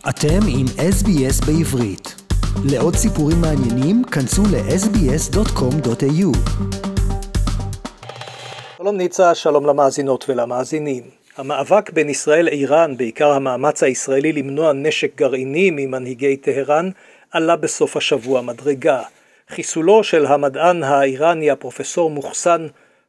אתם עם SBS בעברית. לעוד סיפורים מעניינים, כנסו ל-sbs.com.au. שלום ניצה, שלום למאזינות ולמאזינים. המאבק בין ישראל לאיראן, בעיקר המאמץ הישראלי למנוע נשק גרעיני ממנהיגי טהרן, עלה בסוף השבוע מדרגה. חיסולו של המדען האיראני הפרופסור מוחסן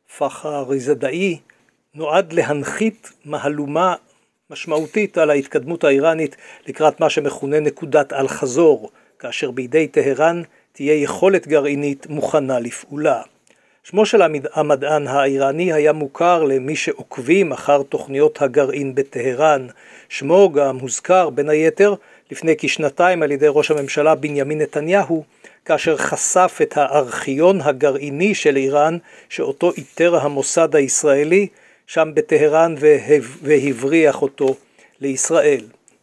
פחריזדאי נועד להנחית מהלומה משמעותית על ההתקדמות האיראנית לקראת מה שמכונה נקודת אל חזור, כאשר בידי טהרן תהיה יכולת גרעינית מוכנה לפעולה. שמו של המדען האיראני היה מוכר למי שעוקבים אחר תוכניות הגרעין בטהרן. שמו גם הוזכר בין היתר לפני כשנתיים על ידי ראש הממשלה בנימין נתניהו, כאשר חשף את הארכיון הגרעיני של איראן שאותו איתר המוסד הישראלי שם בטהרן והבריח אותו לישראל.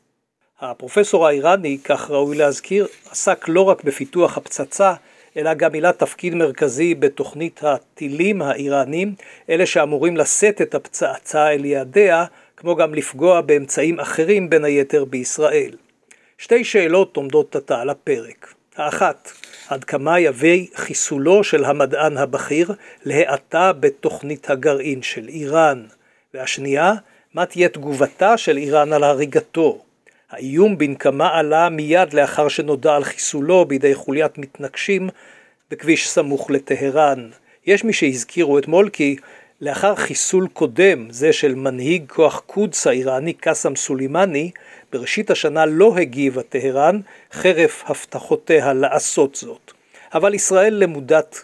הפרופסור האיראני, כך ראוי להזכיר, עסק לא רק בפיתוח הפצצה, אלא גם מילא תפקיד מרכזי בתוכנית הטילים האיראנים, אלה שאמורים לשאת את הפצצה אל יעדיה, כמו גם לפגוע באמצעים אחרים בין היתר בישראל. שתי שאלות עומדות עתה על הפרק. האחת, עד כמה יביא חיסולו של המדען הבכיר להאטה בתוכנית הגרעין של איראן? והשנייה, מה תהיה תגובתה של איראן על הריגתו? האיום בנקמה עלה מיד לאחר שנודע על חיסולו בידי חוליית מתנגשים בכביש סמוך לטהרן. יש מי שהזכירו אתמול כי לאחר חיסול קודם, זה של מנהיג כוח קודס האיראני קאסם סולימני, בראשית השנה לא הגיבה טהרן חרף הבטחותיה לעשות זאת. אבל ישראל למודת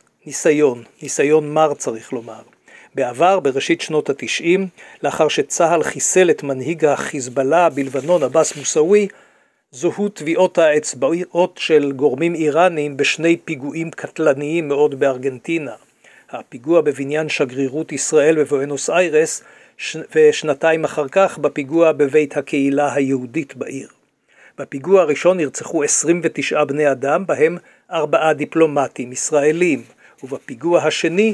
ניסיון מר צריך לומר. בעבר, בראשית שנות ה-90, לאחר שצהל חיסל את מנהיג החיזבאללה בלבנון, עבאס מוסאווי, זוהו טביעות האצבעות של גורמים איראנים בשני פיגועים קטלניים מאוד בארגנטינה. הפיגוע בבניין שגרירות ישראל בבואנוס איירס, ושנתיים אחר כך בפיגוע בבית הקהילה היהודית בעיר. בפיגוע הראשון נרצחו 29 בני אדם, בהם 4 דיפלומטים ישראלים, ובפיגוע השני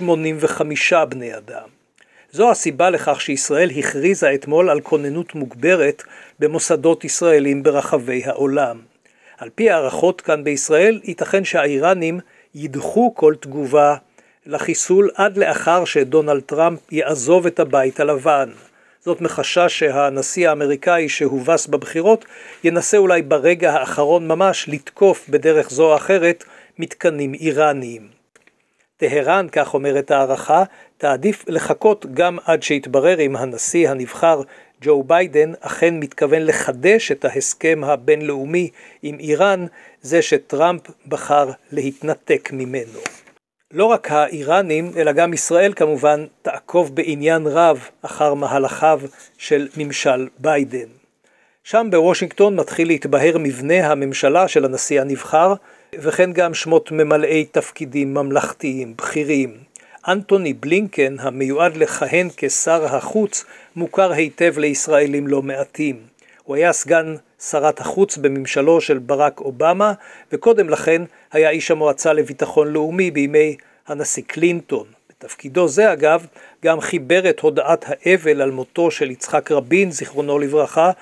85 בני אדם. זו הסיבה לכך שישראל הכריזה אתמול על כוננות מוגברת במוסדות ישראלים ברחבי העולם. על פי הערכות כאן בישראל, ייתכן שהאיראנים ידחו כל תגובה לחיסול עד לאחר שדונלד טראמפ יעזוב את הבית הלבן. זאת מחשש שהנשיא האמריקאי שהובס בבחירות ינסה אולי ברגע האחרון ממש לתקוף בדרך זו או אחרת מתקנים איראניים. טהרן, כך אומרת הערכה, תעדיף לחכות גם עד שיתברר אם הנשיא הנבחר ג'ו ביידן אכן מתכוון לחדש את ההסכם הבינלאומי עם איראן, זה שטראמפ בחר להתנתק ממנו. לא רק האיראנים, אלא גם ישראל כמובן תעקוב בעניין רב אחר מהלכיו של ממשל ביידן. שם בוושינגטון מתחיל להתבהר מבנה הממשלה של הנשיא הנבחר, וכן גם שמות ממלאי תפקידים ממלכתיים בכירים. אנטוני בלינקן, המיועד לכהן כשר החוץ, מוכר היטב לישראלים לא מעטים. הוא היה סגן שרת החוץ בממשלו של ברק אובמה, וקודם לכן היה איש המועצה לביטחון לאומי בימי הנשיא קלינטון. בתפקידו זה אגב גם חיבר את הודעת האבל על מותו של יצחק רבין, זיכרונו לברכה,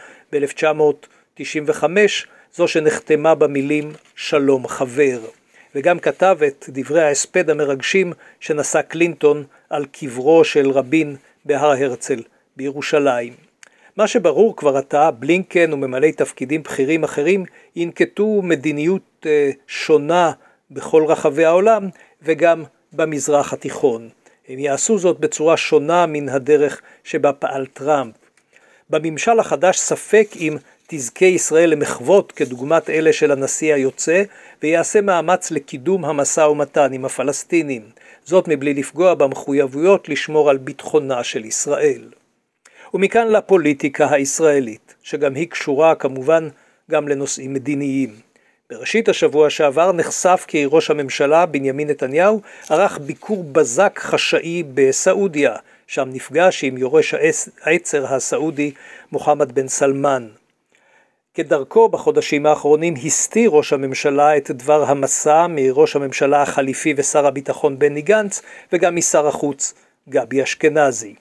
ב-1995, זו שנחתמה במילים שלום חבר. וגם כתב את דברי ההספד המרגשים שנשא קלינטון על קברו של רבין בהר הרצל בירושלים. מה שברור כבר עתה, בלינקן וממלאי תפקידים בכירים אחרים ינקטו מדיניות שונה בכל רחבי העולם וגם במזרח התיכון. הם יעשו זאת בצורה שונה מן הדרך שבה פעל טראמפ. בממשל החדש ספק אם תזכה ישראל למחוות כדוגמת אלה של הנשיא היוצא, ויעשה מאמץ לקידום המשא ומתן עם הפלסטינים. זאת מבלי לפגוע במחויבויות לשמור על ביטחונה של ישראל. ומכאן לפוליטיקה הישראלית, שגם היא קשורה כמובן גם לנושאים מדיניים. בראשית השבוע שעבר נחשף כי ראש הממשלה בנימין נתניהו ערך ביקור בזק חשאי בסעודיה, שם נפגש עם יורש העצר הסעודי מוחמד בן סלמן. כדרכו בחודשים האחרונים הסתיר ראש הממשלה את דבר המסע מראש הממשלה החליפי ושר הביטחון בני גנץ וגם משר החוץ גבי אשכנזי.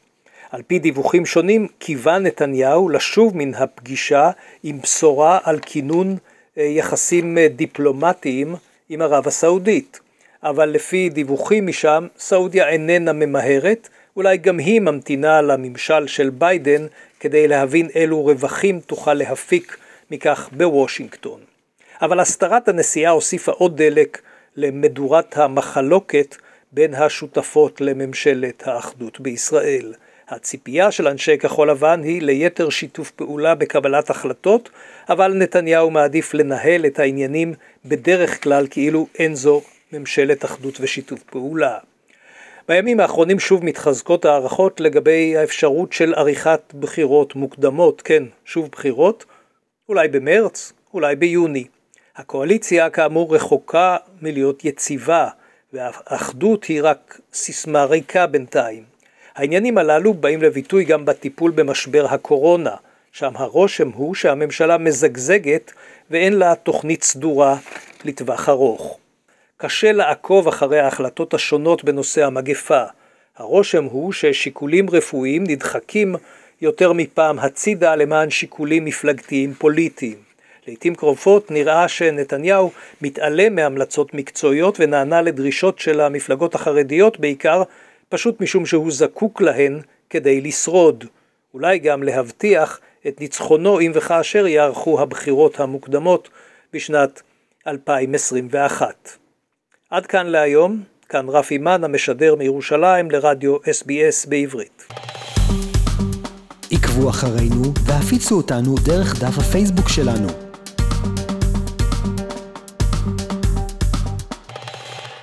על פי דיווחים שונים, קיווה נתניהו לשוב מן הפגישה עם בשורה על כינון יחסים דיפלומטיים עם ערב הסעודית. אבל לפי דיווחים משם, סעודיה איננה ממהרת, אולי גם היא ממתינה לממשל של ביידן כדי להבין אילו רווחים תוכל להפיק מכך בוושינגטון. אבל הסתרת הנסיעה הוסיפה עוד דלק למדורת המחלוקת בין השותפות לממשלת האחדות בישראל. הציפייה של אנשי כחול לבן היא ליתר שיתוף פעולה בקבלת החלטות, אבל נתניהו מעדיף לנהל את העניינים בדרך כלל כאילו אין זו ממשלת אחדות ושיתוף פעולה. בימים האחרונים שוב מתחזקות הערכות לגבי האפשרות של עריכת בחירות מוקדמות, כן, שוב בחירות, אולי במרץ, אולי ביוני. הקואליציה כאמור רחוקה מלהיות יציבה, והאחדות היא רק סיסמה ריקה בינתיים. העניינים הללו באים לביטוי גם בטיפול במשבר הקורונה, שם הרושם הוא שהממשלה מזגזגת ואין לה תוכנית סדורה לטווח ארוך. קשה לעקוב אחרי ההחלטות השונות בנושא המגפה. הרושם הוא ששיקולים רפואיים נדחקים יותר מפעם הצידה למען שיקולים מפלגתיים פוליטיים. לעתים קרובות נראה שנתניהו מתעלם מהמלצות מקצועיות ונענה לדרישות של המפלגות החרדיות בעיקר, פשוט משום שהוא זקוק להן כדי לשרוד. אולי גם להבטיח את ניצחונו אם וכאשר יערכו הבחירות המוקדמות בשנת 2021. עד כאן להיום, כאן רפי מן המשדר מירושלים לרדיו SBS בעברית. עקבו אחרינו והפיצו אותנו דרך דף הפייסבוק שלנו.